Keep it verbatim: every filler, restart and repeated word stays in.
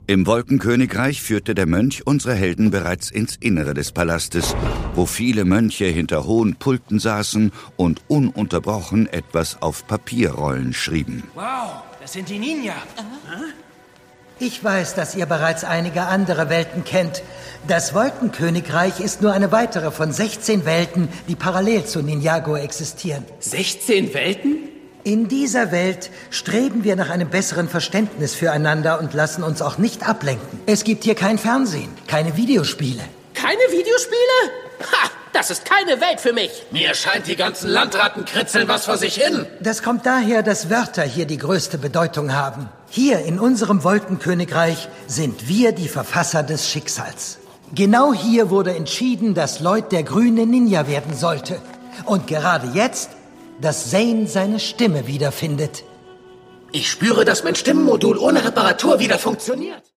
Im Wolkenkönigreich führte der Mönch unsere Helden bereits ins Innere des Palastes, wo viele Mönche hinter hohen Pulten saßen und ununterbrochen etwas auf Papierrollen schrieben. Wow, das sind die Ninja. Ich weiß, dass ihr bereits einige andere Welten kennt. Das Wolkenkönigreich ist nur eine weitere von sechzehn Welten, die parallel zu Ninjago existieren. sechzehn Welten? In dieser Welt streben wir nach einem besseren Verständnis füreinander und lassen uns auch nicht ablenken. Es gibt hier kein Fernsehen, keine Videospiele. Keine Videospiele? Ha, das ist keine Welt für mich. Mir scheint, die ganzen Landratten kritzeln was vor sich hin. Das kommt daher, dass Wörter hier die größte Bedeutung haben. Hier in unserem Wolkenkönigreich sind wir die Verfasser des Schicksals. Genau hier wurde entschieden, dass Lloyd der grüne Ninja werden sollte. Und gerade jetzt, dass Zane seine Stimme wiederfindet. Ich spüre, dass mein Stimmenmodul ohne Reparatur wieder funktioniert.